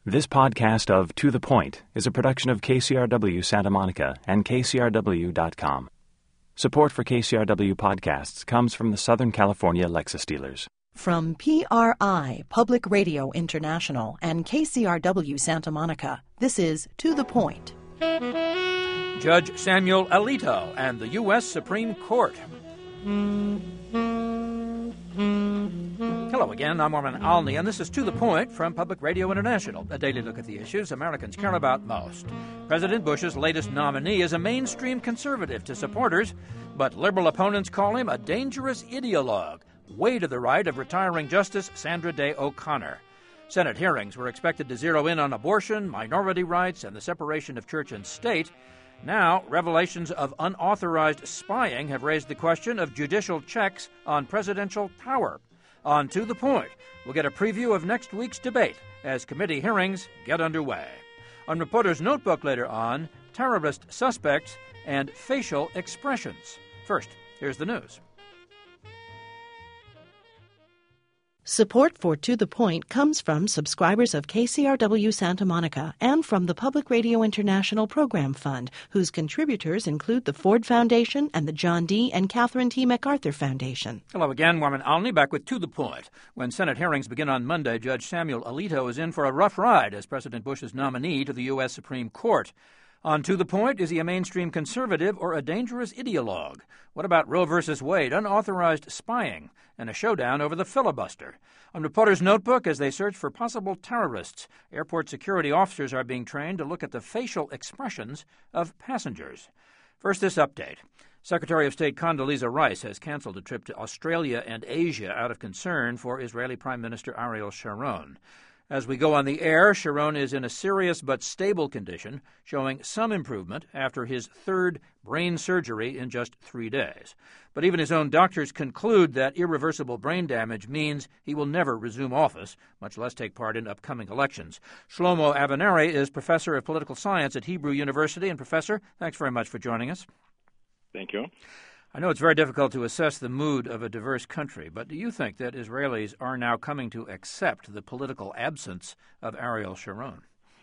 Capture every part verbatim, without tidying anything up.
This podcast of To the Point is a production of K C R W Santa Monica and K C R W dot com. Support for K C R W podcasts comes from the Southern California Lexus dealers. From P R I, Public Radio International, and K C R W Santa Monica, this is To the Point. Judge Samuel Alito and the U S Supreme Court. Hello again, I'm Norman Alney, and this is To the Point from Public Radio International, a daily look at the issues Americans care about most. President Bush's latest nominee is a mainstream conservative to supporters, but liberal opponents call him a dangerous ideologue, way to the right of retiring Justice Sandra Day O'Connor. Senate hearings were expected to zero in on abortion, minority rights, and the separation of church and state. Now, revelations of unauthorized spying have raised the question of judicial checks on presidential power. On To the Point, we'll get a preview of next week's debate as committee hearings get underway. On Reporter's Notebook later on, terrorist suspects and facial expressions. First, here's the news. Support for To the Point comes from subscribers of K C R W Santa Monica and from the Public Radio International Program Fund, whose contributors include the Ford Foundation and the John D. and Catherine T. MacArthur Foundation. Hello again, Norman Alney, back with To the Point. When Senate hearings begin on Monday, Judge Samuel Alito is in for a rough ride as President Bush's nominee to the U S Supreme Court. On To the Point, is he a mainstream conservative or a dangerous ideologue? What about Roe versus Wade, unauthorized spying, and a showdown over the filibuster? On Reporter's Notebook, as they search for possible terrorists, airport security officers are being trained to look at the facial expressions of passengers. First, this update. Secretary of State Condoleezza Rice has canceled a trip to Australia and Asia out of concern for Israeli Prime Minister Ariel Sharon. As we go on the air, Sharon is in a serious but stable condition, showing some improvement after his third brain surgery in just three days. But even his own doctors conclude that irreversible brain damage means he will never resume office, much less take part in upcoming elections. Shlomo Avineri is professor of political science at Hebrew University. And Professor, thanks very much for joining us. Thank you. I know it's very difficult to assess the mood of a diverse country, but do you think that Israelis are now coming to accept the political absence of Ariel Sharon?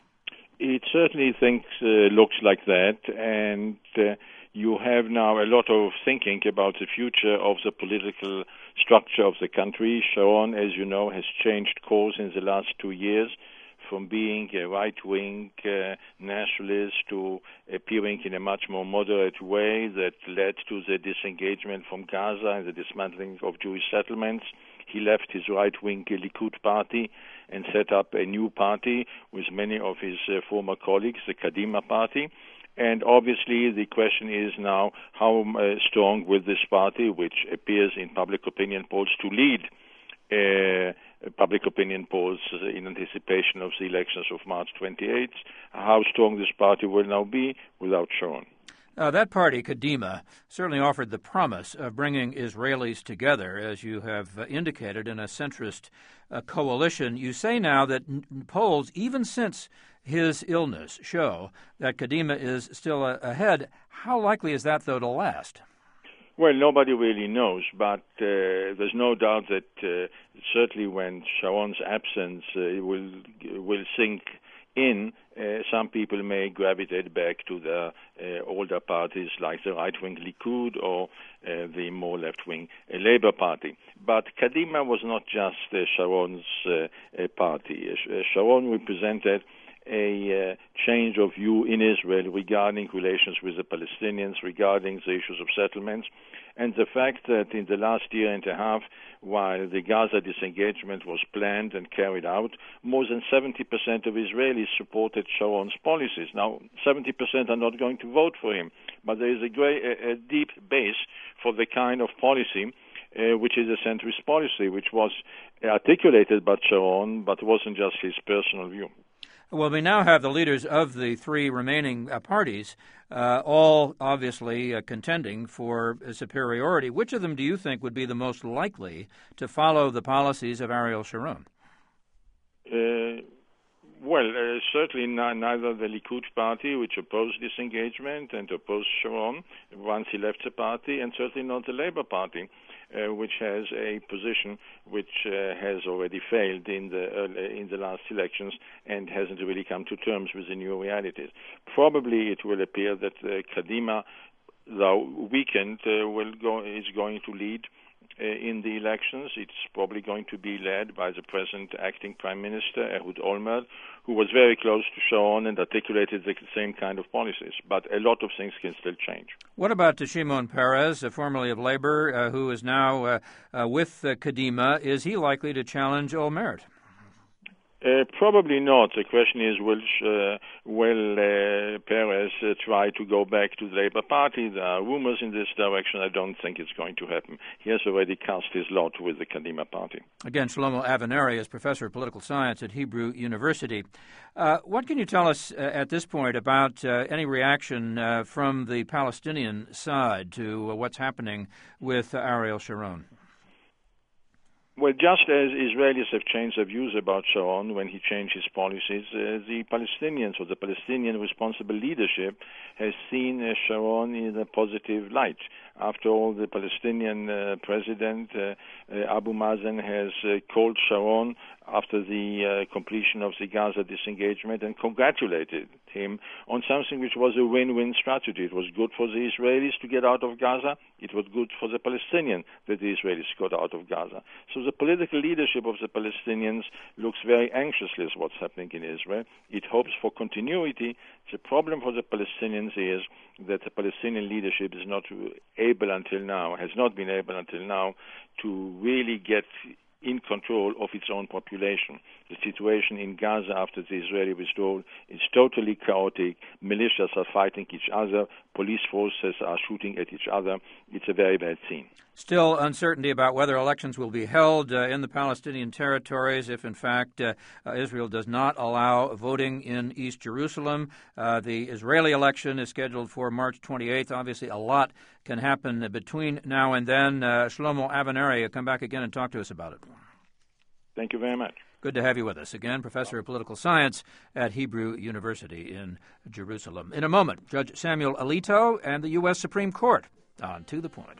It certainly thinks, uh, looks like that, and uh, you have now a lot of thinking about the future of the political structure of the country. Sharon, as you know, has changed course in the last two years, from being a right-wing uh, nationalist to appearing in a much more moderate way that led to the disengagement from Gaza and the dismantling of Jewish settlements. He left his right-wing Likud party and set up a new party with many of his uh, former colleagues, the Kadima party. And obviously the question is now how uh, strong will this party, which appears in public opinion polls to lead uh, public opinion polls in anticipation of the elections of March twenty-eighth, how strong this party will now be without Sharon. Uh, that party, Kadima, certainly offered the promise of bringing Israelis together, as you have uh, indicated, in a centrist uh, coalition. You say now that n- polls, even since his illness, show that Kadima is still uh, ahead. How likely is that, though, to last? Well, nobody really knows, but uh, there's no doubt that uh, certainly when Sharon's absence uh, will will sink in, uh, some people may gravitate back to the uh, older parties like the right-wing Likud or uh, the more left-wing uh, Labour Party. But Kadima was not just uh, Sharon's uh, uh, party. Uh, Sharon represented a uh, change of view in Israel regarding relations with the Palestinians, regarding the issues of settlements, and the fact that in the last year and a half, while the Gaza disengagement was planned and carried out, more than seventy percent of Israelis supported Sharon's policies. Now, seventy percent are not going to vote for him, but there is a, great, a, a deep base for the kind of policy Uh, which is a centrist policy, which was articulated by Sharon, but wasn't just his personal view. Well, we now have the leaders of the three remaining uh, parties, uh, all obviously uh, contending for uh, superiority. Which of them do you think would be the most likely to follow the policies of Ariel Sharon? Uh, well, uh, certainly not, neither the Likud party, which opposed disengagement and opposed Sharon once he left the party, and certainly not the Labour Party. uh, which has a position which uh, has already failed in the uh, in the last elections and hasn't really come to terms with the new realities. Probably it will appear that uh, Kadima, though weakened, uh, will go is going to lead uh, in the elections. It's probably going to be led by the present acting Prime Minister, Ehud Olmert, who was very close to Sharon and articulated the same kind of policies. But a lot of things can still change. What about Shimon Peres, uh, formerly of Labor, uh, who is now uh, uh, with uh, Kadima? Is he likely to challenge Olmert? Uh, probably not. The question is, will uh, will uh, Peres uh, try to go back to the Labour Party? There are rumors in this direction. I don't think it's going to happen. He has already cast his lot with the Kadima Party. Again, Shlomo Avineri is professor of political science at Hebrew University. Uh, what can you tell us uh, at this point about uh, any reaction uh, from the Palestinian side to uh, what's happening with uh, Ariel Sharon? Well, just as Israelis have changed their views about Sharon when he changed his policies, uh, the Palestinians or the Palestinian responsible leadership has seen uh, Sharon in a positive light. After all, the Palestinian uh, president, uh, uh, Abu Mazen, has uh, called Sharon after the uh, completion of the Gaza disengagement and congratulated him on something which was a win-win strategy. It was good for the Israelis to get out of Gaza. It was good for the Palestinians that the Israelis got out of Gaza. So the political leadership of the Palestinians looks very anxiously at what's happening in Israel. It hopes for continuity. The problem for the Palestinians is that the Palestinian leadership is not able until now, has not been able until now, to really get in control of its own population. The situation in Gaza after the Israeli withdrawal is totally chaotic. Militias are fighting each other. Police forces are shooting at each other. It's a very bad scene. Still uncertainty about whether elections will be held uh, in the Palestinian territories if, in fact, uh, uh, Israel does not allow voting in East Jerusalem. Uh, the Israeli election is scheduled for March twenty-eighth. Obviously, a lot can happen between now and then. Uh, Shlomo Avineri, come back again and talk to us about it. Thank you very much. Good to have you with us again, professor of political science at Hebrew University in Jerusalem. In a moment, Judge Samuel Alito and the U S Supreme Court on To the Point.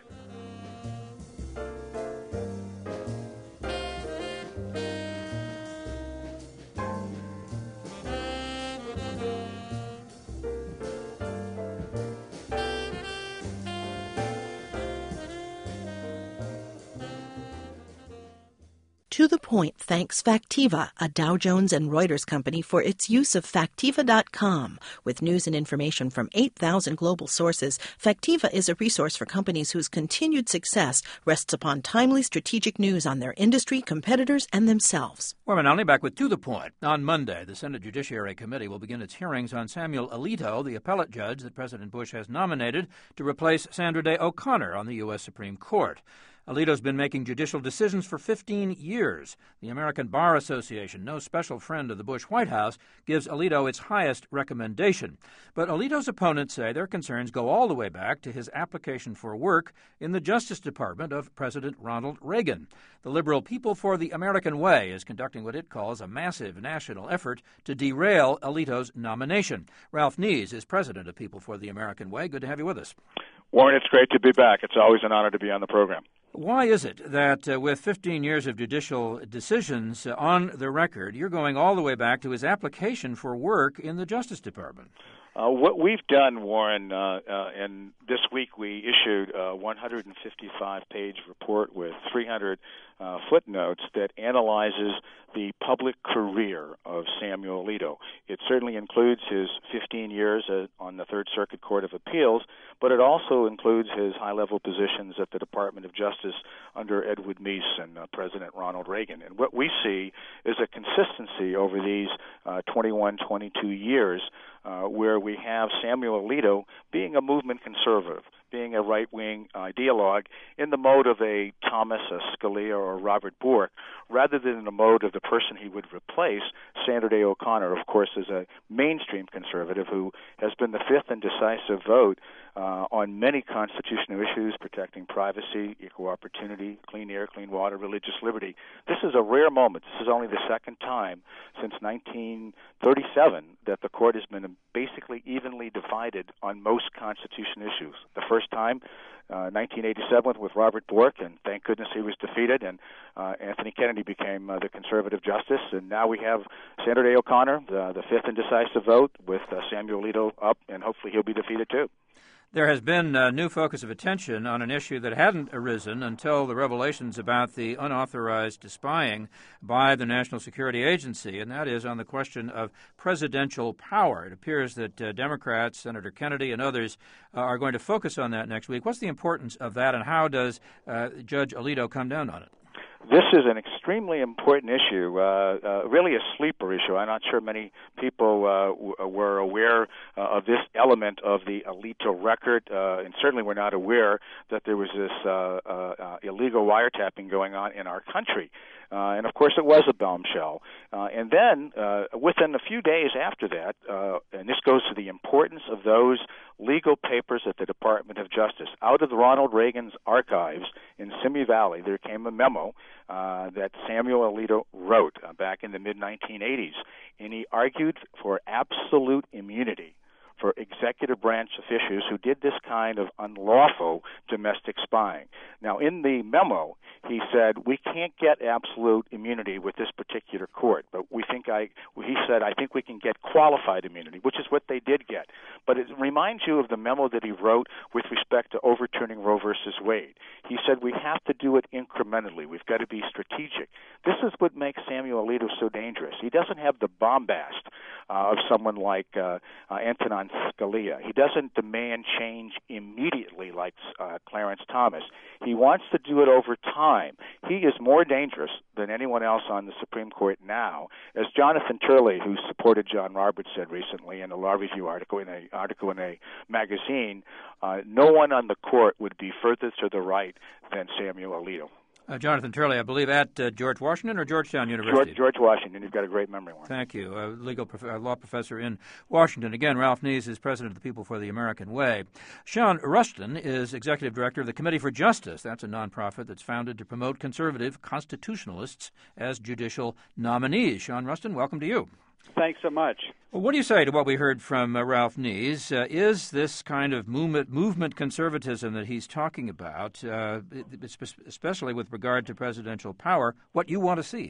To the Point thanks Factiva, a Dow Jones and Reuters company, for its use of Factiva dot com. With news and information from eight thousand global sources, Factiva is a resource for companies whose continued success rests upon timely strategic news on their industry, competitors, and themselves. We're now back with To the Point. On Monday, the Senate Judiciary Committee will begin its hearings on Samuel Alito, the appellate judge that President Bush has nominated to replace Sandra Day O'Connor on the U S Supreme Court. Alito's been making judicial decisions for fifteen years. The American Bar Association, no special friend of the Bush White House, gives Alito its highest recommendation. But Alito's opponents say their concerns go all the way back to his application for work in the Justice Department of President Ronald Reagan. The liberal People for the American Way is conducting what it calls a massive national effort to derail Alito's nomination. Ralph Nees is president of People for the American Way. Good to have you with us. Warren, it's great to be back. It's always an honor to be on the program. Why is it that uh, with fifteen years of judicial decisions uh, on the record, you're going all the way back to his application for work in the Justice Department? Uh, what we've done, Warren, uh, uh, and this week we issued a one hundred fifty-five page report with three hundred uh, footnotes that analyzes the public career of Samuel Alito. It certainly includes his fifteen years uh, on the Third Circuit Court of Appeals, but it also includes his high-level positions at the Department of Justice under Edward Meese and uh, President Ronald Reagan. And what we see is a consistency over these uh, twenty-one, twenty-two years uh, where we have Samuel Alito being a movement conservative, being a right-wing ideologue in the mode of a Thomas, a Scalia, or Robert Bork, rather than in the mode of the person he would replace, Sandra Day O'Connor, of course, is a mainstream conservative who has been the fifth and decisive vote uh, on many constitutional issues, protecting privacy, equal opportunity, clean air, clean water, religious liberty. This is a rare moment. This is only the second time since nineteen thirty-seven that the court has been basically evenly divided on most constitutional issues. The first time, uh, nineteen eighty-seven with Robert Bork, and thank goodness he was defeated, and uh, Anthony Kennedy became uh, the conservative justice. And now we have Sandra Day O'Connor, the, the fifth indecisive vote, with uh, Samuel Alito up, and hopefully he'll be defeated too. There has been a new focus of attention on an issue that hadn't arisen until the revelations about the unauthorized spying by the National Security Agency, and that is on the question of presidential power. It appears that uh, Democrats, Senator Kennedy and others, uh, are going to focus on that next week. What's the importance of that, and how does uh, Judge Alito come down on it? This is an extremely important issue, uh, uh, really a sleeper issue. I'm not sure many people uh, w- were aware uh, of this element of the Alito record, uh, and certainly were not aware that there was this uh, uh, uh, illegal wiretapping going on in our country. Uh, and, of course, it was a bombshell. Uh, and then, uh, within a few days after that, uh, and this goes to the importance of those legal papers at the Department of Justice, out of Ronald Reagan's archives in Simi Valley, there came a memo uh, that Samuel Alito wrote uh, back in the mid nineteen eighties, and he argued for absolute immunity for executive branch officials who did this kind of unlawful domestic spying. Now, in the memo, he said, we can't get absolute immunity with this particular court, but we think I, he said, I think we can get qualified immunity, which is what they did get. But it reminds you of the memo that he wrote with respect to overturning Roe versus Wade. He said, we have to do it incrementally. We've got to be strategic. This is what makes Samuel Alito so dangerous. He doesn't have the bombast uh, of someone like uh, uh, Antonin Scalia. He doesn't demand change immediately like uh, Clarence Thomas. He wants to do it over time. He is more dangerous than anyone else on the Supreme Court now. As Jonathan Turley, who supported John Roberts, said recently in a law review article, in a article in a magazine, uh, no one on the court would be further to the right than Samuel Alito. Uh, Jonathan Turley, I believe, at uh, George Washington or Georgetown University? George, George Washington. You've got a great memory, Warren. Thank you. A legal prof- uh, law professor in Washington. Again, Ralph Nees is president of the People for the American Way. Sean Rustin is executive director of the Committee for Justice. That's a nonprofit that's founded to promote conservative constitutionalists as judicial nominees. Sean Rustin, welcome to you. Thanks so much. Well, what do you say to what we heard from uh, Ralph Nees? Uh, is this kind of movement, movement conservatism that he's talking about, uh, especially with regard to presidential power, what you want to see?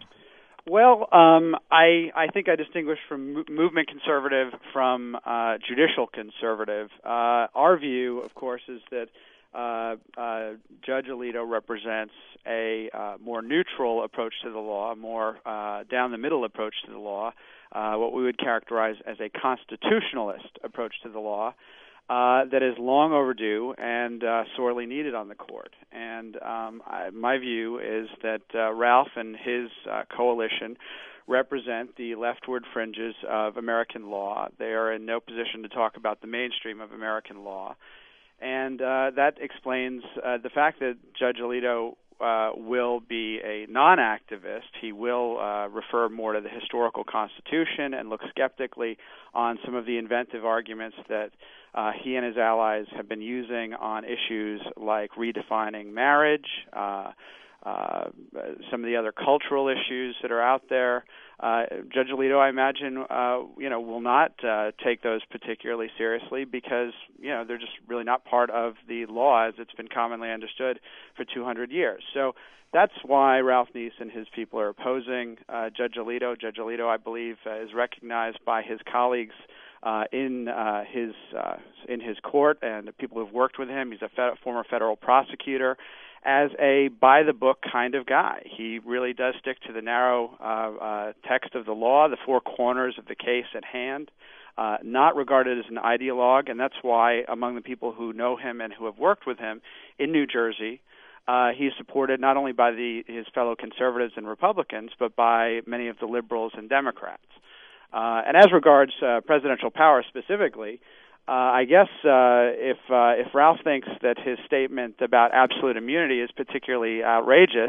Well, um, I, I think I distinguish from movement conservative from uh, judicial conservative. Uh, our view, of course, is that Uh, uh, Judge Alito represents a uh, more neutral approach to the law, a more uh, down-the-middle approach to the law, uh, what we would characterize as a constitutionalist approach to the law uh, that is long overdue and uh, sorely needed on the court. And um, I, my view is that uh, Ralph and his uh, coalition represent the leftward fringes of American law. They are in no position to talk about the mainstream of American law. And uh, that explains uh, the fact that Judge Alito uh, will be a non-activist. He will uh, refer more to the historical Constitution and look skeptically on some of the inventive arguments that uh, he and his allies have been using on issues like redefining marriage, uh, uh, some of the other cultural issues that are out there. Uh, Judge Alito, I imagine, uh, you know, will not uh, take those particularly seriously because, you know, they're just really not part of the law as it's been commonly understood for two hundred years. So that's why Ralph Nees and his people are opposing uh, Judge Alito. Judge Alito, I believe, uh, is recognized by his colleagues uh, in uh, his uh, in his court and the people who've worked with him. He's a fed- former federal prosecutor, as a by-the-book kind of guy. He really does stick to the narrow uh, uh, text of the law, the four corners of the case at hand, uh, not regarded as an ideologue, and that's why among the people who know him and who have worked with him in New Jersey, uh, he's supported not only by the, his fellow conservatives and Republicans, but by many of the liberals and Democrats. Uh, and as regards uh, presidential power specifically, Uh, I guess uh, if uh, if Ralph thinks that his statement about absolute immunity is particularly outrageous,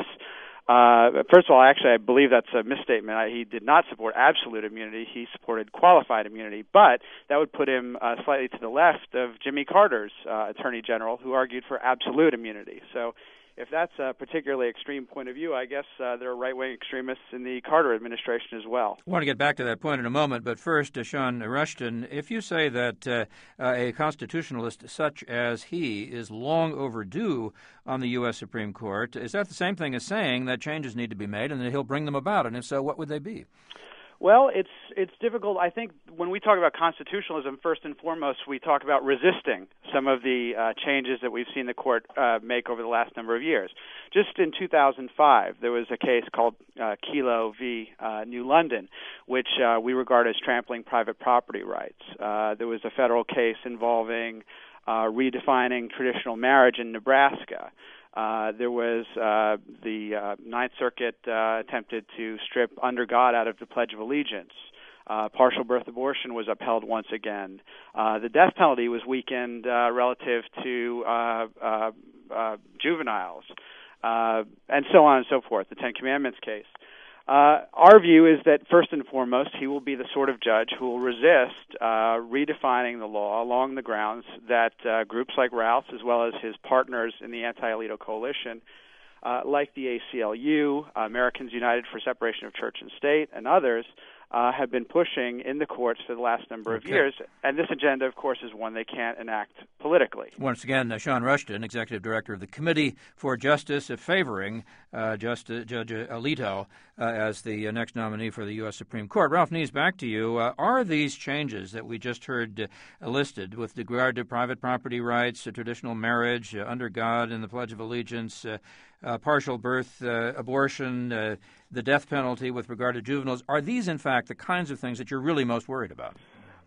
uh, first of all, actually, I believe that's a misstatement. I, he did not support absolute immunity. He supported qualified immunity, but that would put him uh, slightly to the left of Jimmy Carter's uh, Attorney General, who argued for absolute immunity. So if that's a particularly extreme point of view, I guess uh, there are right-wing extremists in the Carter administration as well. I want to get back to that point in a moment, but first, uh, Sean Rushton, if you say that uh, uh, a constitutionalist such as he is long overdue on the U S Supreme Court, is that the same thing as saying that changes need to be made and that he'll bring them about? And if so, what would they be? Well, it's it's difficult. I think when we talk about constitutionalism, first and foremost, we talk about resisting some of the uh, changes that we've seen the court uh, make over the last number of years. Just in two thousand five, there was a case called uh, Kelo v. Uh, New London, which uh, we regard as trampling private property rights. Uh, there was a federal case involving uh, redefining traditional marriage in Nebraska. Uh, there was uh, the uh, Ninth Circuit uh, attempted to strip under God out of the Pledge of Allegiance. Uh, partial birth abortion was upheld once again. Uh, the death penalty was weakened uh, relative to uh, uh, uh, juveniles, uh, and so on and so forth, the Ten Commandments case. Uh, our view is that, first and foremost, he will be the sort of judge who will resist uh, redefining the law along the grounds that uh, groups like Ralph's, as well as his partners in the Anti-Alito Coalition, uh, like the A C L U, uh, Americans United for Separation of Church and State, and others, uh, have been pushing in the courts for the last number of okay. years. And this agenda, of course, is one they can't enact politically. Once again, uh, Sean Rushton, Executive Director of the Committee for Justice, uh, favoring uh, Just, uh, Judge Alito uh, as the uh, next nominee for the U S Supreme Court. Ralph Nees, back to you. Uh, are these changes that we just heard uh, listed with regard to private property rights, uh, traditional marriage, uh, under God and the Pledge of Allegiance, uh, uh, partial birth uh, abortion, uh, the death penalty with regard to juveniles, are these, in fact, the kinds of things that you're really most worried about?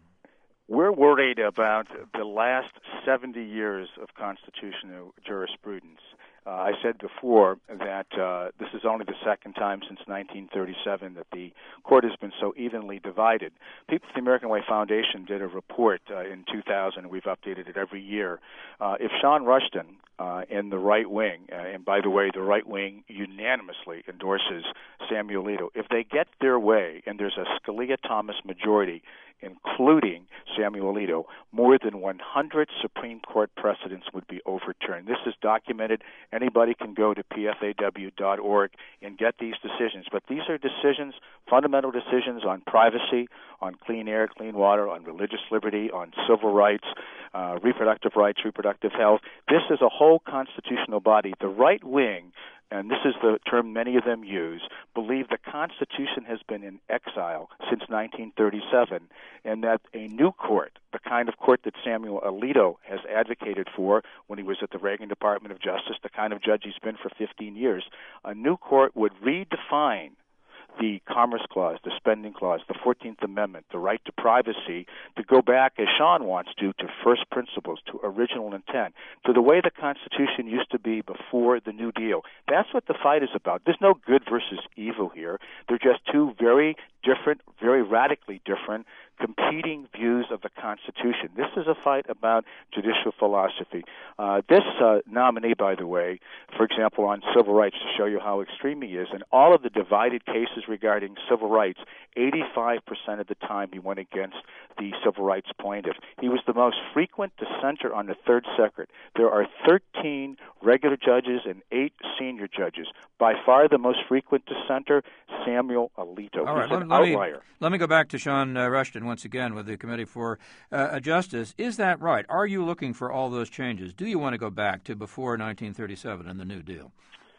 We're worried about the last seventy years of constitutional jurisprudence. Uh, I said before that uh, this is only the second time since nineteen thirty-seven that the court has been so evenly divided. People at the American Way Foundation did a report uh, in two thousand. We've updated it every year. Uh, if Sean Rushton uh, and the right wing, uh, and by the way, the right wing unanimously endorses Samuel Alito, if they get their way and there's a Scalia-Thomas majority, including Samuel Alito, more than one hundred Supreme Court precedents would be overturned. This is documented. Anybody can go to P F A W dot org and get these decisions. But these are decisions, fundamental decisions on privacy, on clean air, clean water, on religious liberty, on civil rights, uh, reproductive rights, reproductive health. This is a whole constitutional body. The right wing, and this is the term many of them use, believe the Constitution has been in exile since nineteen thirty-seven, and that a new court, the kind of court that Samuel Alito has advocated for when he was at the Reagan Department of Justice, the kind of judge he's been for fifteen years, a new court would redefine the Commerce Clause, the Spending Clause, the fourteenth Amendment, the right to privacy, to go back, as Sean wants to, to first principles, to original intent, to the way the Constitution used to be before the New Deal. That's what the fight is about. There's no good versus evil here. They're just two very different, very radically different, competing views of the Constitution. This is a fight about judicial philosophy. Uh, this uh, nominee, by the way, for example, on civil rights, to show you how extreme he is, in all of the divided cases regarding civil rights, eighty-five percent of the time he went against the civil rights plaintiff. He was the most frequent dissenter on the Third Circuit. There are thirteen regular judges and eight senior judges. By far the most frequent dissenter, Samuel Alito. All right, He's an let, let outlier. Me, let me go back to Sean uh, Rushton once again with the Committee for uh, Justice. Is that right? Are you looking for all those changes? Do you want to go back to before nineteen thirty-seven and the New Deal?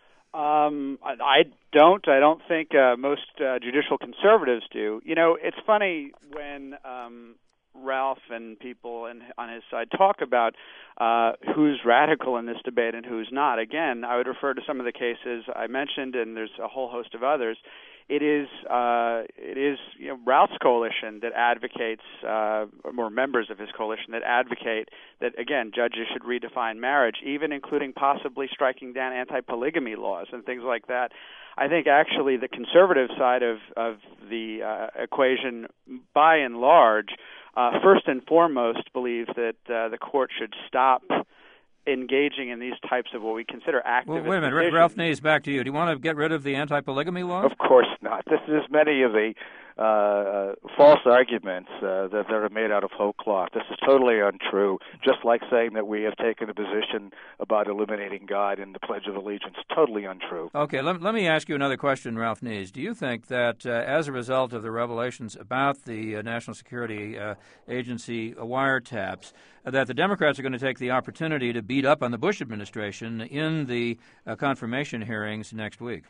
Um, I, I don't. I don't think uh, most uh, judicial conservatives do. You know, it's funny when um, Ralph and people in, on his side talk about uh, who's radical in this debate and who's not. Again, I would refer to some of the cases I mentioned, and there's a whole host of others. It is uh, it is you know, Ralph's coalition that advocates, uh, or members of his coalition that advocate that, again, judges should redefine marriage, even including possibly striking down anti-polygamy laws and things like that. I think actually the conservative side of, of the uh, equation, by and large, uh, first and foremost believes that uh, the court should stop engaging in these types of what we consider activist Well, wait a minute, decisions. Ralph Nees, back to you. Do you want to get rid of the anti-polygamy laws? Of course not. This is many of the uh, false arguments uh, that, that are made out of whole cloth. This is totally untrue, just like saying that we have taken a position about eliminating God in the Pledge of Allegiance. Totally untrue. Okay, let, let me ask you another question, Ralph Nees. Do you think that uh, as a result of the revelations about the uh, National Security uh, Agency wiretaps, uh, that the Democrats are going to take the opportunity to beat up on the Bush administration in the uh, confirmation hearings next week?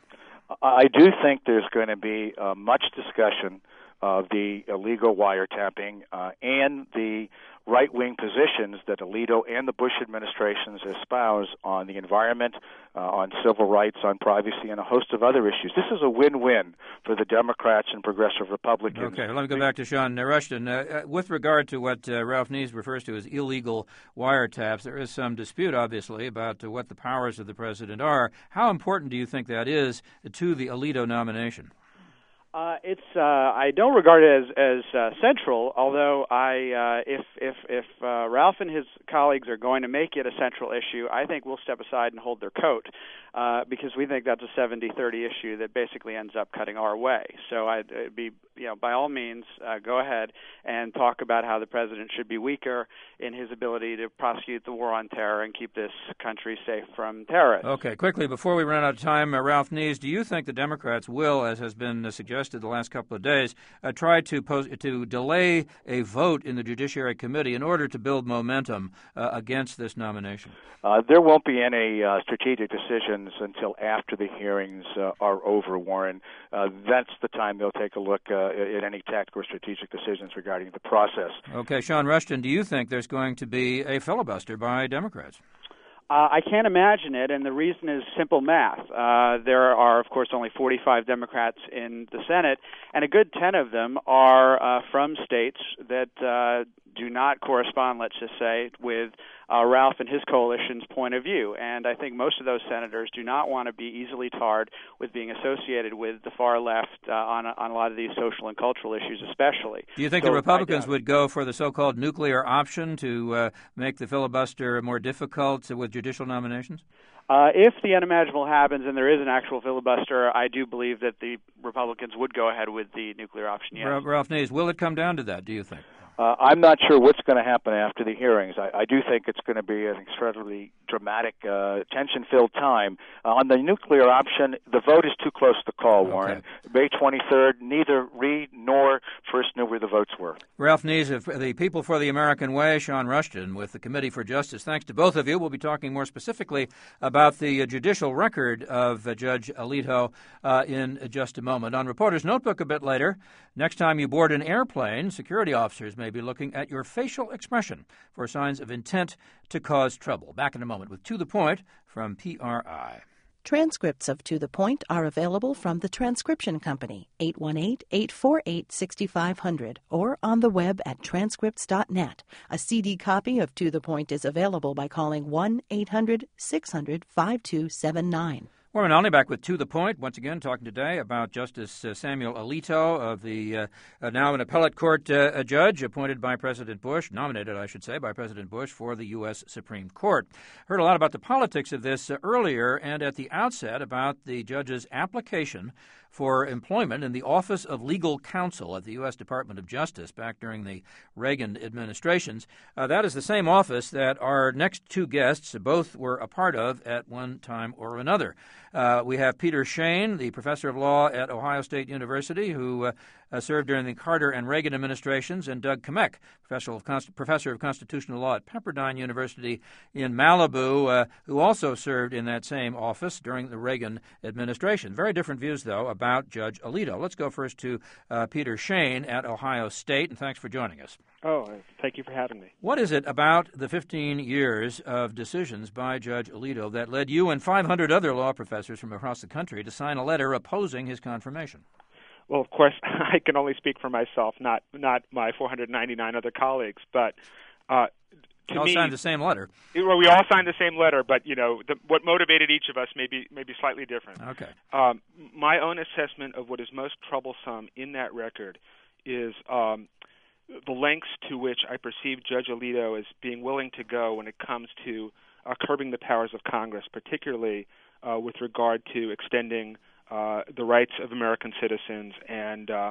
I do think there's going to be uh, much discussion of the illegal wiretapping uh, and the right-wing positions that Alito and the Bush administrations espouse on the environment, uh, on civil rights, on privacy, and a host of other issues. This is a win-win for the Democrats and progressive Republicans. Okay, let me go back to Sean Rushton. Uh, with regard to what uh, Ralph Nees refers to as illegal wiretaps, there is some dispute, obviously, about uh, what the powers of the president are. How important do you think that is to the Alito nomination? Uh, it's uh, I don't regard it as as uh, central. Although I, uh, if if if uh, Ralph and his colleagues are going to make it a central issue, I think we'll step aside and hold their coat uh, because we think that's a seventy thirty issue that basically ends up cutting our way. So I'd it'd be you know by all means uh, go ahead and talk about how the president should be weaker in his ability to prosecute the war on terror and keep this country safe from terrorists. Okay, quickly before we run out of time, uh, Ralph Nees, do you think the Democrats will, as has been uh, suggested the last couple of days, uh, try to pose, to delay a vote in the Judiciary Committee in order to build momentum uh, against this nomination? Uh, there won't be any uh, strategic decisions until after the hearings uh, are over, Warren. Uh, that's the time they'll take a look uh, at any tactical or strategic decisions regarding the process. Okay, Sean Rushton, do you think there's going to be a filibuster by Democrats? Uh, I can't imagine it, and the reason is simple math. Uh, there are, of course, only forty-five Democrats in the Senate, and a good ten of them are uh, from states that uh, do not correspond, let's just say, with uh, Ralph and his coalition's point of view. And I think most of those senators do not want to be easily tarred with being associated with the far left uh, on, on a lot of these social and cultural issues especially. Do you think so the Republicans would go for the so-called nuclear option to uh, make the filibuster more difficult with judicial nominations? Uh, if the unimaginable happens and there is an actual filibuster, I do believe that the Republicans would go ahead with the nuclear option, yes. Ralph Nees, will it come down to that, do you think? Uh, I'm not sure what's going to happen after the hearings. I, I do think it's going to be an incredibly dramatic, uh, tension-filled time. Uh, on the nuclear option, the vote is too close to call, Warren. Okay. May twenty-third, neither Reid nor First knew where the votes were. Ralph Nees of the People for the American Way, Sean Rushton with the Committee for Justice. Thanks to both of you. We'll be talking more specifically about the uh, judicial record of uh, Judge Alito uh, in just a moment. On Reporter's Notebook a bit later, next time you board an airplane, security officers may be looking at your facial expression for signs of intent to cause trouble. Back in a moment with To the Point from P R I. Transcripts of To the Point are available from the Transcription Company, eight one eight, eight four eight, six five zero zero, or on the web at transcripts dot net. A C D copy of To the Point is available by calling one eight hundred, six hundred, five two seven nine. Warren Olney back with To the Point, once again talking today about Justice uh, Samuel Alito of the uh, uh, now an appellate court uh, a judge appointed by President Bush, nominated, I should say, by President Bush for the U S Supreme Court. Heard a lot about the politics of this uh, earlier and at the outset about the judge's application for employment in the Office of Legal Counsel at the U S Department of Justice back during the Reagan administrations. Uh, that is the same office that our next two guests both were a part of at one time or another. Uh, we have Peter Shane, the professor of law at Ohio State University, who uh, uh, served during the Carter and Reagan administrations, and Doug Kamek, professor of, Const- professor of constitutional law at Pepperdine University in Malibu, uh, who also served in that same office during the Reagan administration. Very different views, though, about Judge Alito. Let's go first to uh, Peter Shane at Ohio State, and thanks for joining us. Oh, thank you for having me. What is it about the fifteen years of decisions by Judge Alito that led you and five hundred other law professors from across the country to sign a letter opposing his confirmation? Well, of course, I can only speak for myself, not not my four hundred ninety-nine other colleagues. But uh, to we all me, signed the same letter. Well, we all signed the same letter, but you know, the, what motivated each of us may be may be slightly different. Okay. Um, my own assessment of what is most troublesome in that record is um, the lengths to which I perceive Judge Alito as being willing to go when it comes to uh, curbing the powers of Congress, particularly uh, with regard to extending uh, the rights of American citizens and um,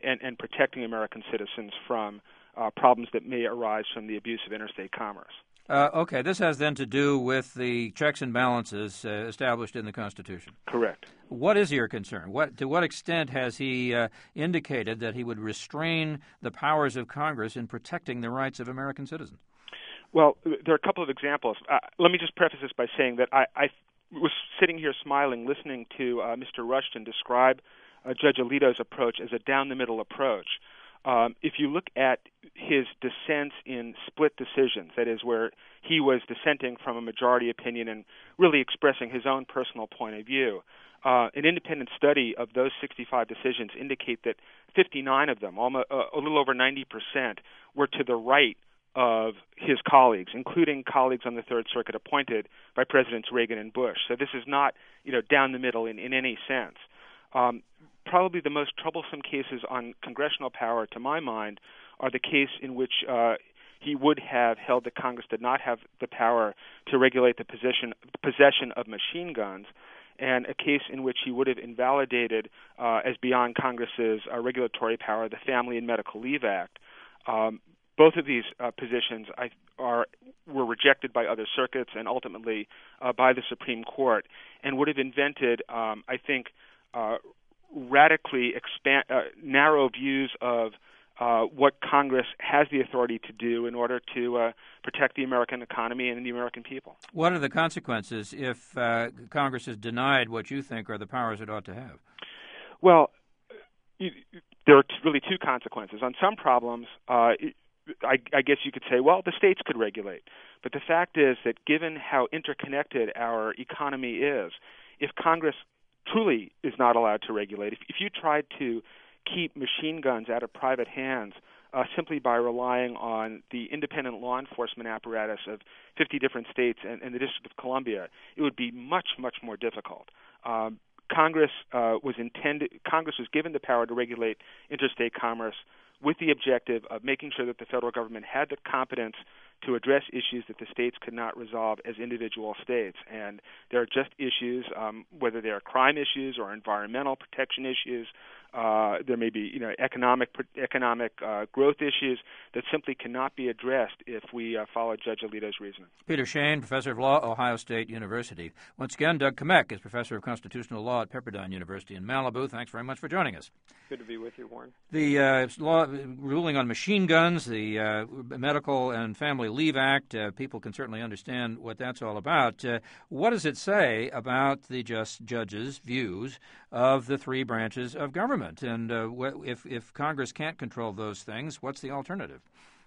and, and protecting American citizens from uh, problems that may arise from the abuse of interstate commerce. Uh, okay, this has then to do with the checks and balances uh, established in the Constitution. Correct. What is your concern? What, to what extent has he uh, indicated that he would restrain the powers of Congress in protecting the rights of American citizens? Well, there are a couple of examples. Uh, let me just preface this by saying that I, I was sitting here smiling, listening to uh, Mister Rushton describe uh, Judge Alito's approach as a down-the-middle approach. Um, if you look at his dissents in split decisions, that is, where he was dissenting from a majority opinion and really expressing his own personal point of view, uh, an independent study of those sixty-five decisions indicate that fifty-nine of them, almost, uh, a little over ninety percent, were to the right of his colleagues, including colleagues on the Third Circuit appointed by Presidents Reagan and Bush. So this is not, you know, down the middle in, in any sense. Um, Probably the most troublesome cases on congressional power, to my mind, are the case in which uh, he would have held that Congress did not have the power to regulate the possession, possession of machine guns, and a case in which he would have invalidated, uh, as beyond Congress's uh, regulatory power, the Family and Medical Leave Act. Um, both of these uh, positions I, are were rejected by other circuits and ultimately uh, by the Supreme Court, and would have invented, um, I think, uh, radically expand, uh, narrow views of uh, what Congress has the authority to do in order to uh, protect the American economy and the American people. What are the consequences if uh, Congress is denied what you think are the powers it ought to have? Well, you, there are really two consequences. On some problems, uh, I, I guess you could say, well, the states could regulate. But the fact is that given how interconnected our economy is, if Congress truly is not allowed to regulate. If, if you tried to keep machine guns out of private hands uh, simply by relying on the independent law enforcement apparatus of fifty different states and, and the District of Columbia, it would be much, much more difficult. Um, Congress uh, was intended. Congress was given the power to regulate interstate commerce with the objective of making sure that the federal government had the competence to address issues that the states could not resolve as individual states. And there are just issues, um, whether they are crime issues or environmental protection issues, uh, there may be, you know, economic economic uh, growth issues that simply cannot be addressed if we uh, follow Judge Alito's reasoning. Peter Shane, Professor of Law, Ohio State University. Once again, Doug Kamek is Professor of Constitutional Law at Pepperdine University in Malibu. Thanks very much for joining us. Good to be with you, Warren. The uh, law ruling on machine guns, the uh, Medical and Family Leave Act, uh, people can certainly understand what that's all about. Uh, what does it say about the just judges' views of the three branches of government? And uh, wh- if, if Congress can't control those things, what's the alternative?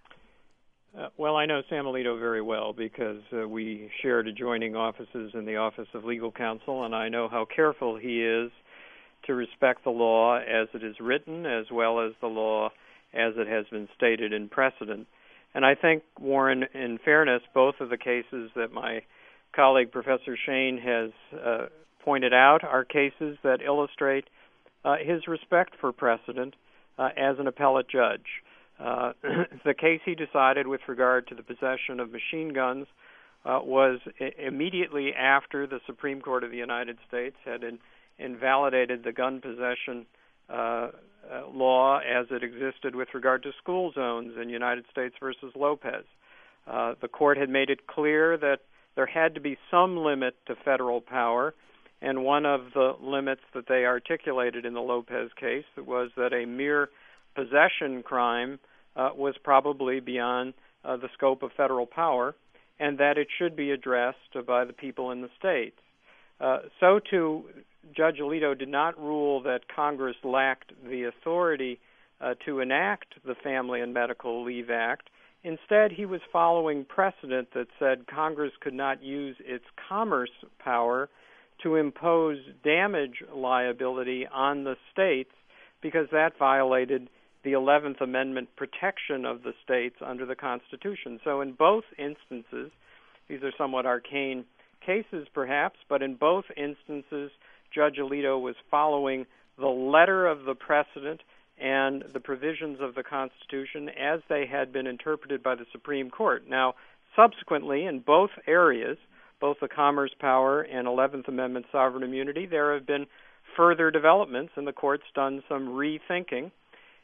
Uh, well, I know Sam Alito very well because uh, we shared adjoining offices in the Office of Legal Counsel, and I know how careful he is to respect the law as it is written as well as the law as it has been stated in precedent. And I think, Warren, in fairness, both of the cases that my colleague Professor Shane has uh, pointed out are cases that illustrate uh, his respect for precedent uh, as an appellate judge. Uh, the case he decided with regard to the possession of machine guns uh, was I- immediately after the Supreme Court of the United States had in- invalidated the gun possession uh, uh, law as it existed with regard to school zones in United States versus Lopez. Uh, the court had made it clear that there had to be some limit to federal power, and one of the limits that they articulated in the Lopez case was that a mere possession crime uh, was probably beyond uh, the scope of federal power, and that it should be addressed uh, by the people in the states. Uh, so too, Judge Alito did not rule that Congress lacked the authority uh, to enact the Family and Medical Leave Act. Instead, he was following precedent that said Congress could not use its commerce power to impose damage liability on the states because that violated the eleventh Amendment protection of the states under the Constitution. So in both instances, these are somewhat arcane cases perhaps, but in both instances, Judge Alito was following the letter of the precedent and the provisions of the Constitution as they had been interpreted by the Supreme Court. Now, subsequently, in both areas, both the commerce power and eleventh Amendment sovereign immunity, there have been further developments, and the court's done some rethinking.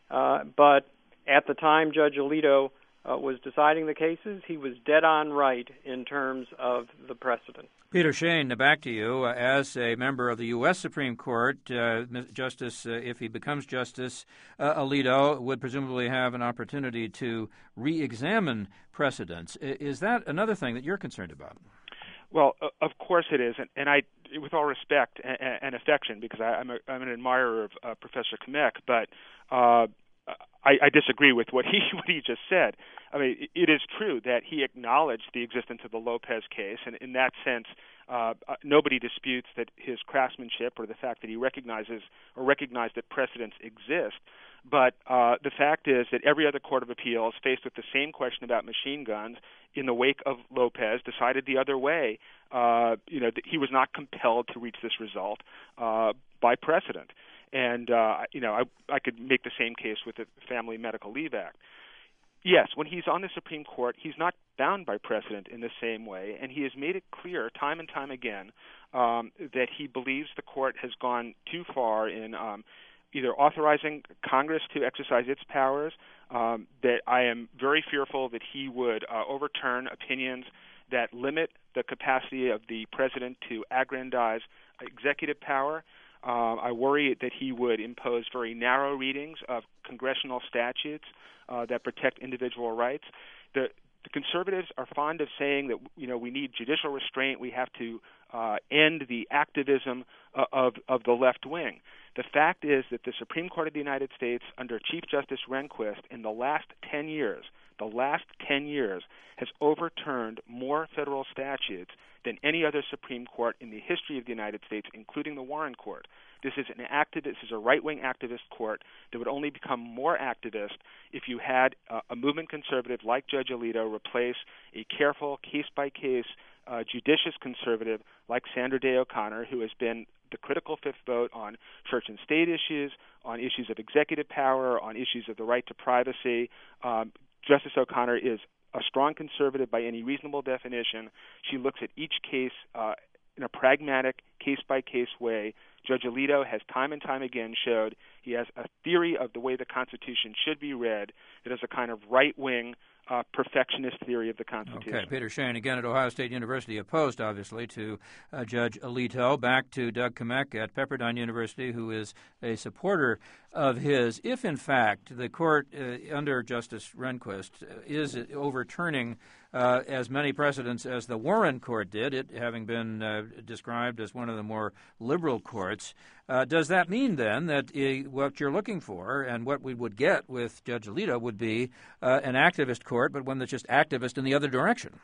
Uh, but at the time Judge Alito uh, was deciding the cases, he was dead on right in terms of the precedent. Peter Shane, back to you. Uh, as a member of the U S Supreme Court, uh, Justice, uh, if he becomes Justice, uh, Alito would presumably have an opportunity to re-examine precedents. Is that another thing that you're concerned about? Well, uh, of course it is, and, and I, with all respect and, and affection, because I, I'm, a, I'm an admirer of uh, Professor Kamek, but uh, I, I disagree with what he what he just said. I mean, it is true that he acknowledged the existence of the Lopez case, and in that sense, uh, nobody disputes that his craftsmanship or the fact that he recognizes or recognized that precedents exist. But uh, the fact is that every other court of appeals, faced with the same question about machine guns in the wake of Lopez, decided the other way. Uh, you know, he was not compelled to reach this result uh, by precedent. And, uh, you know, I, I could make the same case with the Family Medical Leave Act. Yes, when he's on the Supreme Court, he's not bound by precedent in the same way, and he has made it clear time and time again um, that he believes the court has gone too far in um, either authorizing Congress to exercise its powers, um, that I am very fearful that he would uh, overturn opinions that limit the capacity of the president to aggrandize executive power. Uh, I worry that he would impose very narrow readings of congressional statutes uh, that protect individual rights. The, the conservatives are fond of saying that, you know, we need judicial restraint. We have to uh, end the activism uh, of, of the left wing. The fact is that the Supreme Court of the United States, under Chief Justice Rehnquist, in the last ten years, the last ten years, has overturned more federal statutes than any other Supreme Court in the history of the United States, including the Warren Court. This is an activist, this is a right-wing activist court that would only become more activist if you had uh, a movement conservative like Judge Alito replace a careful, case-by-case, uh, judicious conservative like Sandra Day O'Connor, who has been the critical fifth vote on church and state issues, on issues of executive power, on issues of the right to privacy. Um, Justice O'Connor is a strong conservative by any reasonable definition. She looks at each case uh, in a pragmatic, case-by-case way. Judge Alito has time and time again showed he has a theory of the way the Constitution should be read that is a kind of right-wing, uh, perfectionist theory of the Constitution. Okay, Peter Shane, again at Ohio State University, opposed, obviously, to uh, Judge Alito. Back to Doug Kamek at Pepperdine University, who is a supporter of his. If, in fact, the court uh, under Justice Rehnquist is overturning uh, as many precedents as the Warren Court did, it having been uh, described as one of the more liberal courts, uh, does that mean then that uh, what you're looking for and what we would get with Judge Alito would be uh, an activist court, but one that's just activist in the other direction?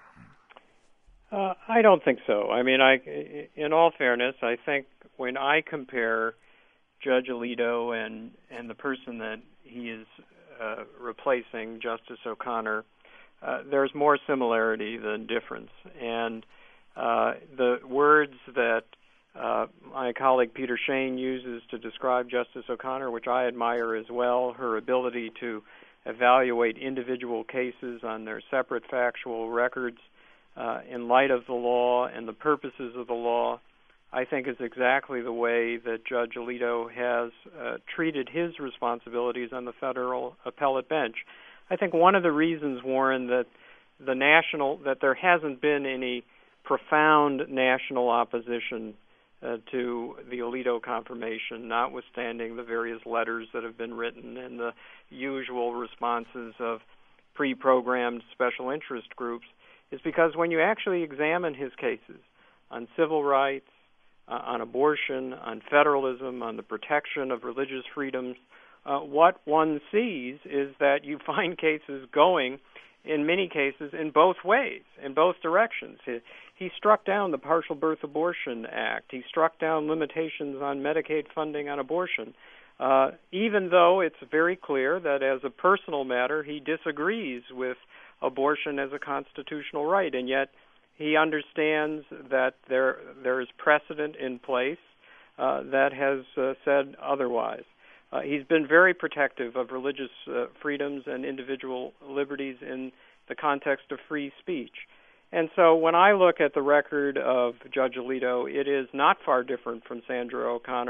Uh, I don't think so. I mean, I, in all fairness, I think when I compare Judge Alito and, and the person that he is uh, replacing, Justice O'Connor, uh, there's more similarity than difference. And uh, the words that uh, my colleague Peter Shane uses to describe Justice O'Connor, which I admire as well, her ability to evaluate individual cases on their separate factual records uh, in light of the law and the purposes of the law, I think is exactly the way that Judge Alito has uh, treated his responsibilities on the federal appellate bench. I think one of the reasons, Warren, that the national that there hasn't been any profound national opposition uh, to the Alito confirmation, notwithstanding the various letters that have been written and the usual responses of pre-programmed special interest groups, is because when you actually examine his cases on civil rights, Uh, on abortion, on federalism, on the protection of religious freedoms, uh, what one sees is that you find cases going, in many cases, in both ways, in both directions. He, he struck down the Partial Birth Abortion Act. He struck down limitations on Medicaid funding on abortion, uh, even though it's very clear that as a personal matter, he disagrees with abortion as a constitutional right, and yet he understands that there there is precedent in place uh, that has uh, said otherwise. Uh, he's been very protective of religious uh, freedoms and individual liberties in the context of free speech. And so when I look at the record of Judge Alito, it is not far different from Sandra O'Connor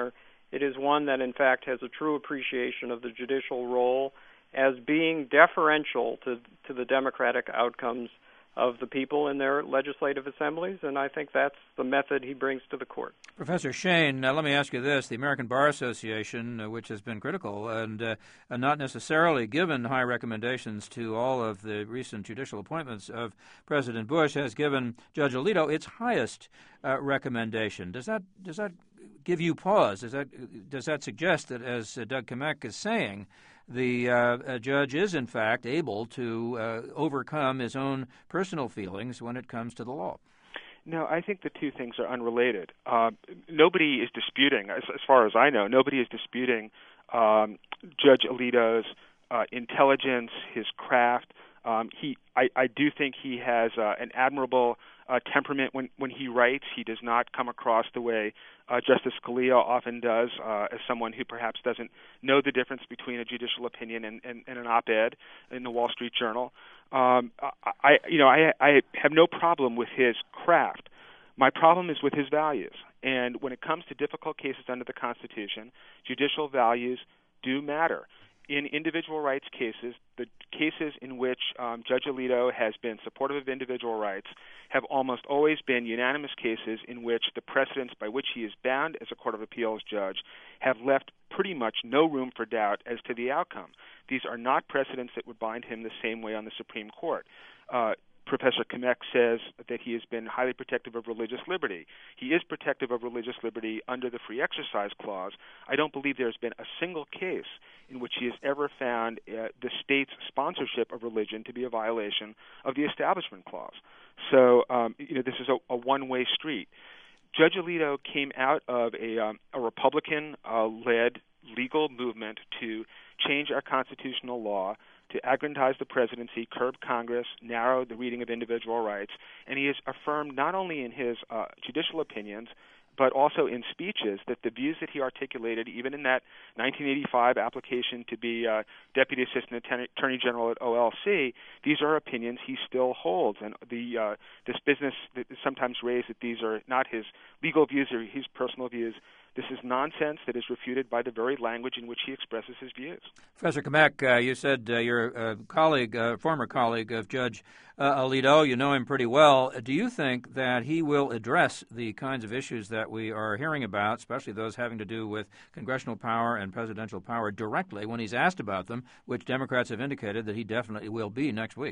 It is one that, in fact, has a true appreciation of the judicial role as being deferential to, to the democratic outcomes of the people in their legislative assemblies, and I think that's the method he brings to the court. Professor Shane, uh, let me ask you this. The American Bar Association, uh, which has been critical and uh, not necessarily given high recommendations to all of the recent judicial appointments of President Bush, has given Judge Alito its highest uh, recommendation. Does that does that give you pause? Does that does that suggest that, as uh, Doug Kamek is saying, the uh, judge is, in fact, able to uh, overcome his own personal feelings when it comes to the law? No, I think the two things are unrelated. Uh, nobody is disputing, as, as far as I know, nobody is disputing um, Judge Alito's uh, intelligence, his craft. Um, he, I, I do think he has uh, an admirable uh, temperament when, when he writes. He does not come across the way uh, Justice Scalia often does, uh, as someone who perhaps doesn't know the difference between a judicial opinion and, and, and an op-ed in the Wall Street Journal. Um, I, you know, I, I have no problem with his craft. My problem is with his values. And when it comes to difficult cases under the Constitution, judicial values do matter. In individual rights cases, the cases in which um, Judge Alito has been supportive of individual rights have almost always been unanimous cases in which the precedents by which he is bound as a Court of Appeals judge have left pretty much no room for doubt as to the outcome. These are not precedents that would bind him the same way on the Supreme Court. Uh, Professor Kamek says that he has been highly protective of religious liberty. He is protective of religious liberty under the Free Exercise Clause. I don't believe there's been a single case in which he has ever found uh, the state's sponsorship of religion to be a violation of the Establishment Clause. So, um, you know, this is a, a one-way street. Judge Alito came out of a, um, a Republican-led uh, legal movement to change our constitutional law, to aggrandize the presidency, curb Congress, narrow the reading of individual rights, and he has affirmed not only in his uh, judicial opinions, but also in speeches that the views that he articulated, even in that nineteen eighty-five application to be uh, Deputy Assistant Attorney General at O L C, these are opinions he still holds. And the uh, this business that is sometimes raised that these are not his legal views or his personal views, this is nonsense that is refuted by the very language in which he expresses his views. Professor Kamek, uh, you said uh, you're a colleague, uh, former colleague of Judge uh, Alito. You know him pretty well. Do you think that he will address the kinds of issues that we are hearing about, especially those having to do with congressional power and presidential power, directly when he's asked about them, which Democrats have indicated that he definitely will be next week?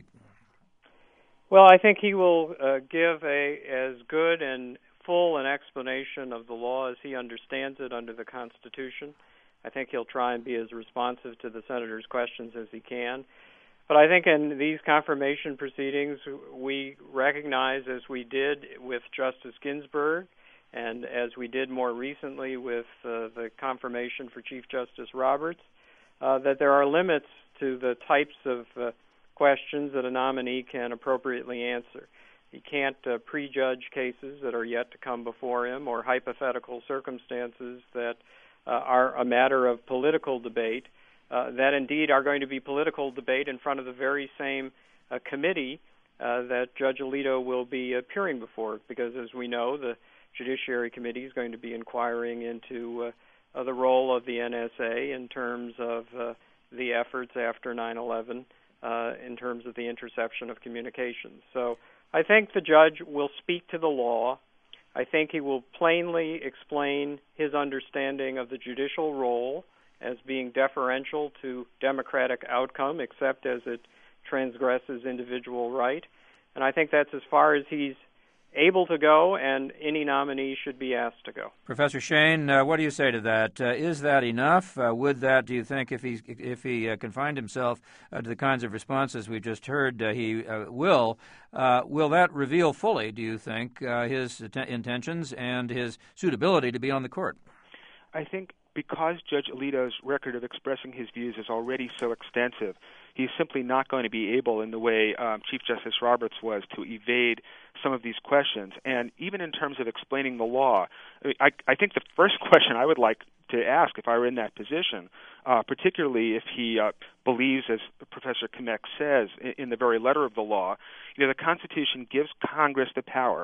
Well, I think he will uh, give a as good and full an explanation of the law as he understands it under the Constitution. I think he'll try and be as responsive to the senator's questions as he can. But I think in these confirmation proceedings, we recognize, as we did with Justice Ginsburg and as we did more recently with uh, the confirmation for Chief Justice Roberts, uh, that there are limits to the types of uh, questions that a nominee can appropriately answer. He can't uh, prejudge cases that are yet to come before him or hypothetical circumstances that uh, are a matter of political debate, uh, that indeed are going to be political debate in front of the very same uh, committee uh, that Judge Alito will be appearing before, because as we know, the Judiciary Committee is going to be inquiring into uh, uh, the role of the N S A in terms of uh, the efforts after nine eleven, uh, in terms of the interception of communications. So I think the judge will speak to the law. I think he will plainly explain his understanding of the judicial role as being deferential to democratic outcome, except as it transgresses individual right. And I think that's as far as he's able to go, and any nominee should be asked to go. Professor Shane, uh, what do you say to that? Uh, is that enough? Uh, would that, do you think, if he if he uh, confined himself uh, to the kinds of responses we've just heard, uh, he uh, will, uh, will that reveal fully, do you think, uh, his t- intentions and his suitability to be on the court? I think because Judge Alito's record of expressing his views is already so extensive, he's simply not going to be able, in the way um, Chief Justice Roberts was, to evade some of these questions. And even in terms of explaining the law, I, mean, I, I think the first question I would like to ask if I were in that position, uh, particularly if he uh, believes, as Professor Kamek says, in, in the very letter of the law, you know, the Constitution gives Congress the power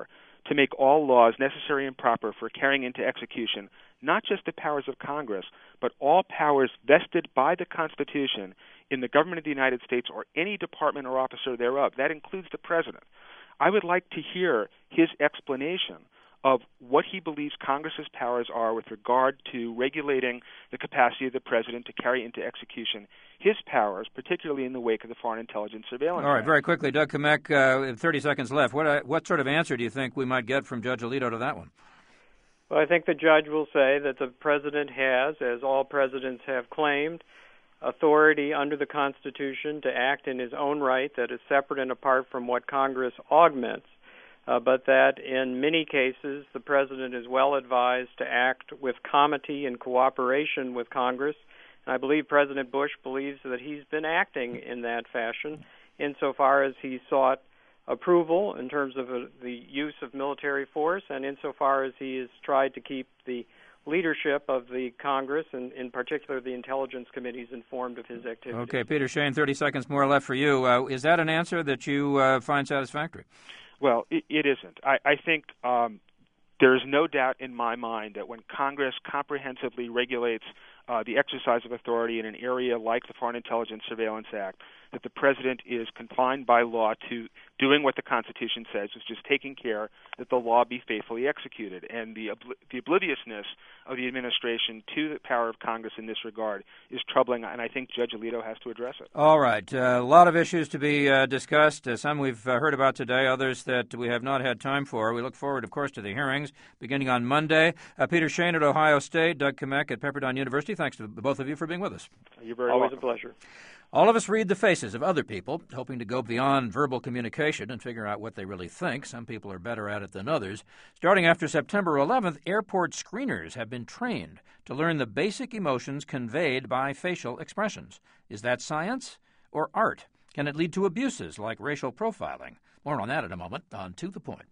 to make all laws necessary and proper for carrying into execution not just the powers of Congress, but all powers vested by the Constitution in the government of the United States or any department or officer thereof. That includes the President. I would like to hear his explanation of what he believes Congress's powers are with regard to regulating the capacity of the President to carry into execution his powers, particularly in the wake of the Foreign Intelligence Surveillance All right, Act. very quickly, Doug Kamek, uh, thirty seconds left. What, uh, what sort of answer do you think we might get from Judge Alito to that one? Well, I think the judge will say that the President has, as all presidents have claimed, authority under the Constitution to act in his own right that is separate and apart from what Congress augments, uh, but that in many cases the President is well advised to act with comity and cooperation with Congress. And I believe President Bush believes that he's been acting in that fashion insofar as he sought approval in terms of uh, the use of military force and insofar as he has tried to keep the leadership of the Congress, and in particular the Intelligence Committees, informed of his activities. Okay, Peter Shane, thirty seconds more left for you. Uh, is that an answer that you uh, find satisfactory? Well, it, it isn't. I, I think um, there is no doubt in my mind that when Congress comprehensively regulates uh, the exercise of authority in an area like the Foreign Intelligence Surveillance Act, that the President is confined by law to doing what the Constitution says, which is taking care that the law be faithfully executed. And the, obli- the obliviousness of the administration to the power of Congress in this regard is troubling, and I think Judge Alito has to address it. All right. Uh, a lot of issues to be uh, discussed, uh, some we've uh, heard about today, others that we have not had time for. We look forward, of course, to the hearings beginning on Monday. Uh, Peter Shane at Ohio State, Doug Kamek at Pepperdine University, thanks to both of you for being with us. You're very Always welcome. a pleasure. All of us read the faces of other people, hoping to go beyond verbal communication and figure out what they really think. Some people are better at it than others. Starting after September eleventh, airport screeners have been trained to learn the basic emotions conveyed by facial expressions. Is that science or art? Can it lead to abuses like racial profiling? More on that in a moment on To the Point.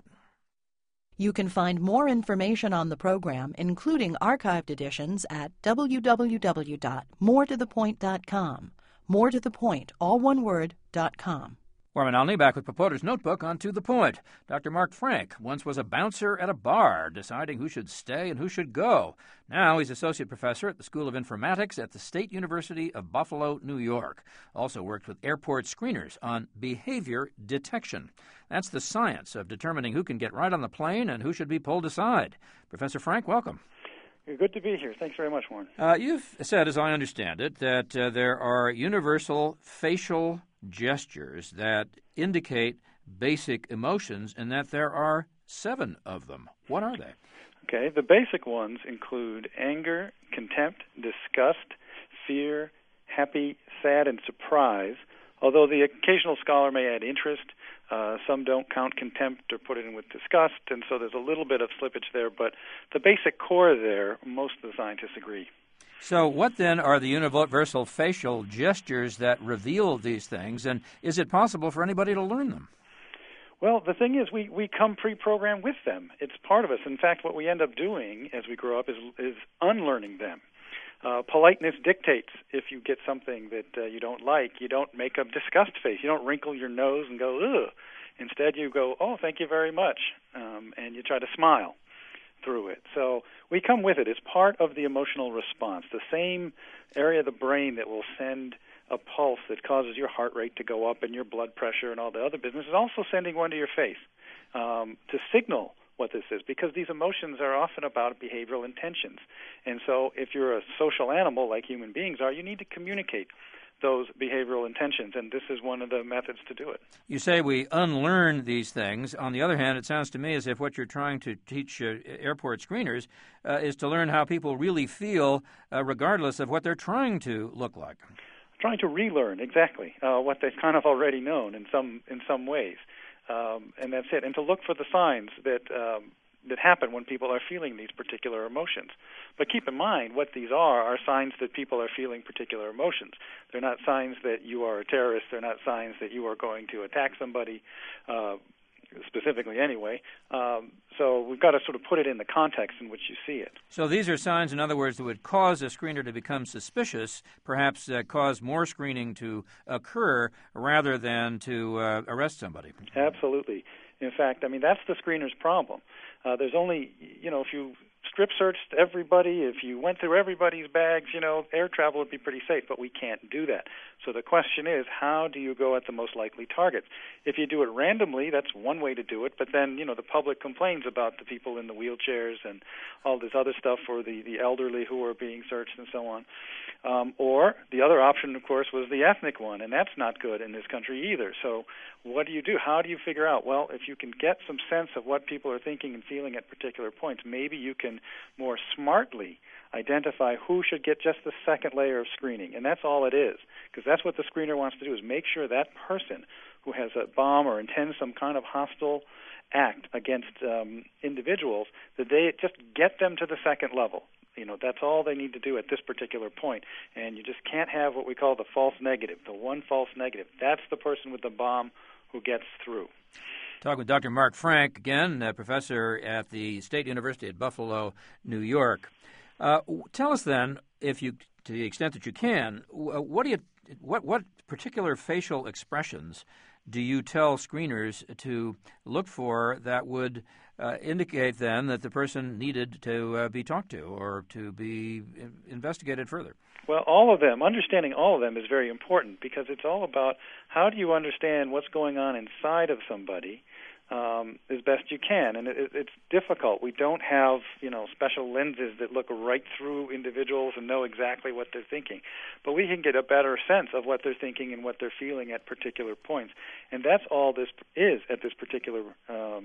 You can find more information on the program, including archived editions, at w w w dot more to the point dot com. More to the Point, all one word, dot com. Warren Alney back with Reporter's Notebook on To the Point. Doctor Mark Frank once was a bouncer at a bar, deciding who should stay and who should go. Now he's associate professor at the School of Informatics at the State University of Buffalo, New York. Also worked with airport screeners on behavior detection. That's the science of determining who can get right on the plane and who should be pulled aside. Professor Frank, welcome. Good to be here. Thanks very much, Warren. Uh, you've said, as I understand it, that uh, there are universal facial gestures that indicate basic emotions and that there are seven of them. What are they? Okay, the basic ones include anger, contempt, disgust, fear, happy, sad, and surprise, although the occasional scholar may add interest. Uh, some don't count contempt or put it in with disgust, and so there's a little bit of slippage there, but the basic core there, most of the scientists agree. So what then are the universal facial gestures that reveal these things, and is it possible for anybody to learn them? Well, the thing is we, we come pre-programmed with them. It's part of us. In fact, what we end up doing as we grow up is, is unlearning them. Uh, politeness dictates if you get something that uh, you don't like, you don't make a disgust face. You don't wrinkle your nose and go, ugh. Instead, you go, oh, thank you very much, um, and you try to smile through it. So we come with it. It's part of the emotional response, the same area of the brain that will send a pulse that causes your heart rate to go up and your blood pressure and all the other business is also sending one to your face um, to signal what this is, because these emotions are often about behavioral intentions. And so if you're a social animal like human beings are, you need to communicate those behavioral intentions, and this is one of the methods to do it. You say we unlearn these things. On the other hand, it sounds to me as if what you're trying to teach uh, airport screeners uh, is to learn how people really feel uh, regardless of what they're trying to look like. Trying to relearn, exactly, uh, what they've kind of already known in some in some ways. Um, and that's it. And to look for the signs that um, that happen when people are feeling these particular emotions. But keep in mind, what these are are signs that people are feeling particular emotions. They're not signs that you are a terrorist. They're not signs that you are going to attack somebody, uh, specifically anyway. Um, so we've got to sort of put it in the context in which you see it. So these are signs, in other words, that would cause a screener to become suspicious, perhaps uh, cause more screening to occur rather than to uh, arrest somebody. Absolutely. In fact, I mean, that's the screener's problem. Uh, there's only, you know, if you strip searched everybody, if you went through everybody's bags, you know, air travel would be pretty safe, but we can't do that. So the question is, how do you go at the most likely targets? If you do it randomly, that's one way to do it, but then, you know, the public complains about the people in the wheelchairs and all this other stuff for the, the elderly who are being searched and so on. Um, or the other option, of course, was the ethnic one, and that's not good in this country either. So what do you do? How do you figure out? Well, if you can get some sense of what people are thinking and feeling at particular points, maybe you can more smartly identify who should get just the second layer of screening. And that's all it is, because that's what the screener wants to do, is make sure that person who has a bomb or intends some kind of hostile act against um, individuals, that they just get them to the second level. You know, that's all they need to do at this particular point. And you just can't have what we call the false negative, the one false negative. That's the person with the bomb who gets through. Talk with Doctor Mark Frank, again, a professor at the State University at Buffalo, New York. Uh, tell us then, if you, to the extent that you can, what do you, what what particular facial expressions do you tell screeners to look for that would uh, indicate then that the person needed to uh, be talked to or to be investigated further? Well, all of them, understanding all of them is very important, because it's all about how do you understand what's going on inside of somebody um, as best you can. And it, it's difficult. We don't have, you know, special lenses that look right through individuals and know exactly what they're thinking. But we can get a better sense of what they're thinking and what they're feeling at particular points. And that's all this is at this particular um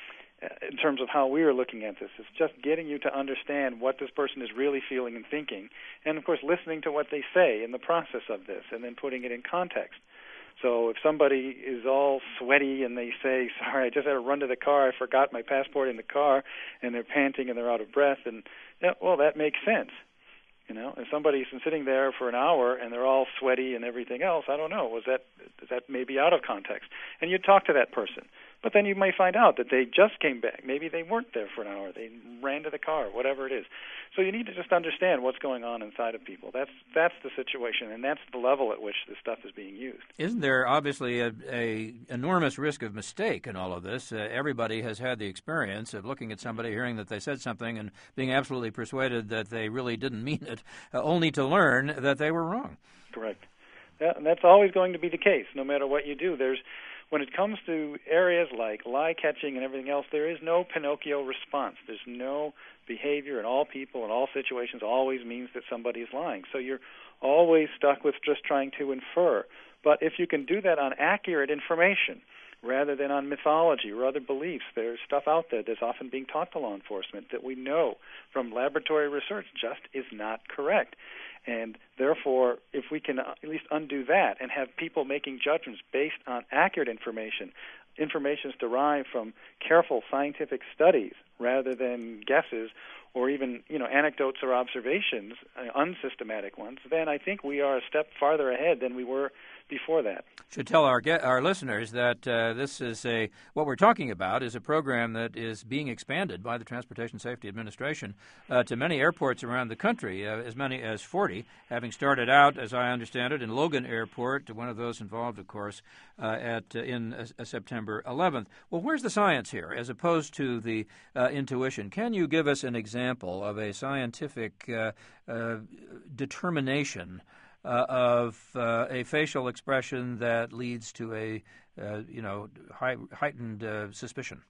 in terms of how we are looking at this. It's just getting you to understand what this person is really feeling and thinking, and, of course, listening to what they say in the process of this, and then putting it in context. So if somebody is all sweaty and they say, sorry, I just had to run to the car, I forgot my passport in the car, and they're panting and they're out of breath, and, yeah, well, that makes sense. You know, if somebody's been sitting there for an hour and they're all sweaty and everything else, I don't know, was that, is that maybe out of context? And you talk to that person. But then you may find out that they just came back. Maybe they weren't there for an hour. They ran to the car, whatever it is. So you need to just understand what's going on inside of people. That's that's the situation, and that's the level at which this stuff is being used. Isn't there obviously a, a enormous risk of mistake in all of this? Uh, everybody has had the experience of looking at somebody, hearing that they said something, and being absolutely persuaded that they really didn't mean it, uh, only to learn that they were wrong. Correct. Yeah, and that's always going to be the case, no matter what you do. There's When it comes to areas like lie catching and everything else, there is no Pinocchio response. There's no behavior in all people in all situations always means that somebody is lying. So you're always stuck with just trying to infer. But if you can do that on accurate information rather than on mythology or other beliefs, there's stuff out there that's often being taught to law enforcement that we know from laboratory research just is not correct. And therefore, if we can at least undo that and have people making judgments based on accurate information, information is derived from careful scientific studies rather than guesses or even, you know, anecdotes or observations, uh, unsystematic ones, then I think we are a step farther ahead than we were before that. Should tell our get, our listeners that uh, this is a what we're talking about is a program that is being expanded by the Transportation Safety Administration uh, to many airports around the country, uh, as many as forty, having started out, as I understand it, in Logan Airport, one of those involved, of course, uh, at uh, in uh, September eleventh. Well, where's the science here, as opposed to the uh, intuition? Can you give us an example of a scientific uh, uh, determination Uh, of uh, a facial expression that leads to a, uh, you know, high, heightened uh, suspicion?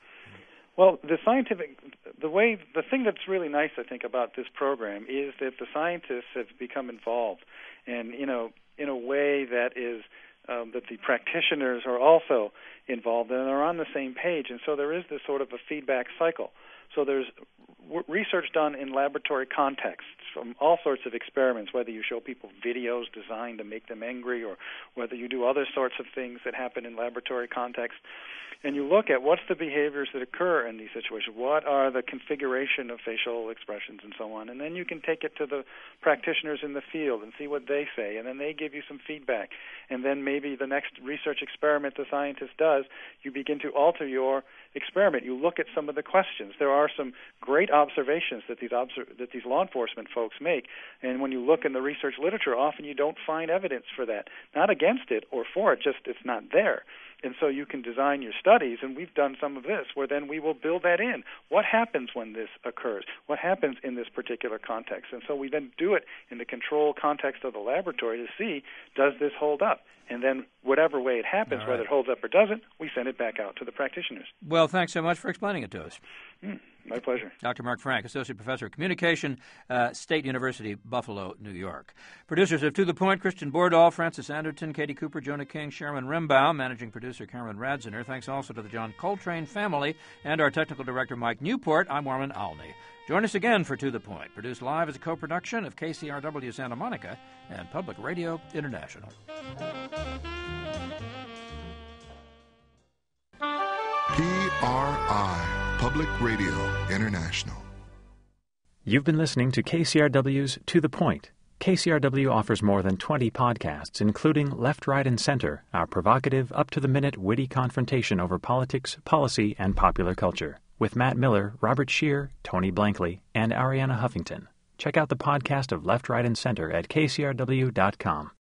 Well, the scientific, the way, the thing that's really nice, I think, about this program is that the scientists have become involved, and you know, in a way that is um, that the practitioners are also involved and are on the same page, and so there is this sort of a feedback cycle. So there's w- research done in laboratory contexts from all sorts of experiments, whether you show people videos designed to make them angry or whether you do other sorts of things that happen in laboratory contexts. And you look at what's the behaviors that occur in these situations, what are the configuration of facial expressions and so on. And then you can take it to the practitioners in the field and see what they say, and then they give you some feedback. And then maybe the next research experiment the scientist does, you begin to alter your experiment. You look at some of the questions. There are some great observations that these obser- that these law enforcement folks folks make. And when you look in the research literature, often you don't find evidence for that. Not against it or for it, just it's not there. And so you can design your studies, and we've done some of this, where then we will build that in. What happens when this occurs? What happens in this particular context? And so we then do it in the control context of the laboratory to see, does this hold up? And then whatever way it happens, right. whether it holds up or doesn't, we send it back out to the practitioners. Well, thanks so much for explaining it to us. Mm, my pleasure. Doctor Mark Frank, Associate Professor of Communication, uh, State University, Buffalo, New York. Producers of To the Point, Christian Bordahl, Francis Anderton, Katie Cooper, Jonah King, Sherman Rimbaugh, Managing Producer Carolyn Radziner. Thanks also to the John Coltrane family and our Technical Director Mike Newport. I'm Warren Alney. Join us again for To the Point, produced live as a co-production of K C R W Santa Monica and Public Radio International. P R I, Public Radio International. You've been listening to K C R W's To the Point. K C R W offers more than twenty podcasts, including Left, Right, and Center, our provocative, up-to-the-minute, witty confrontation over politics, policy, and popular culture, with Matt Miller, Robert Scheer, Tony Blankley, and Ariana Huffington. Check out the podcast of Left, Right, and Center at K C R W dot com.